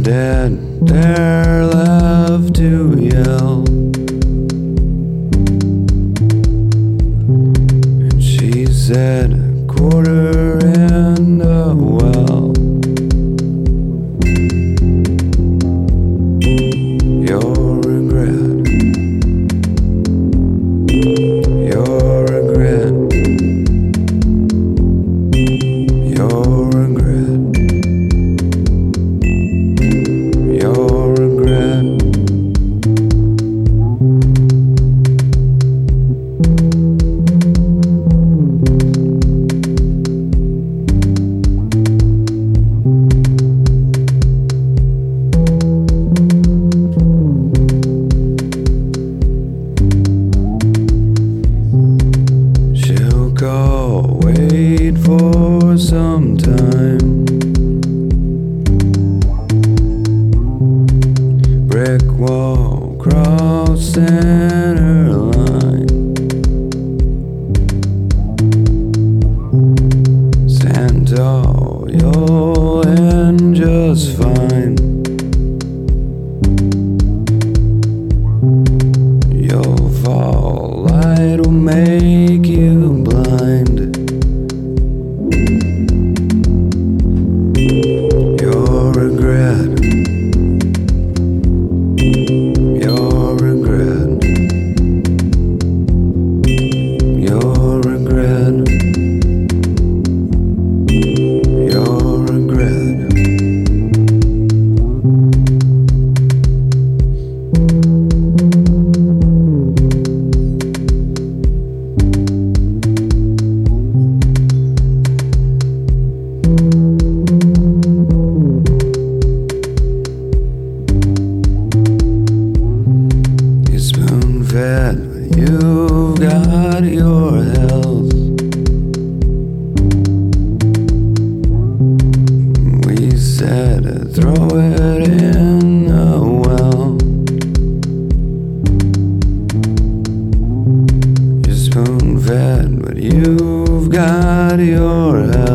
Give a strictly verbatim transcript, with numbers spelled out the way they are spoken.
dead, they're left to yell. And she said, a quarter in the well. Your regret, your regret, your regret, your regret. She'll go, wait for some time. Brick wall, cross center line. Stand tall, you'll end just fine. You'll fall, light will make you blind. Your regret, your regret, your regret, your regret. You're spoon fed, but you've got your health. We said to throw it in the well. You're spoon fed, but you've got your health.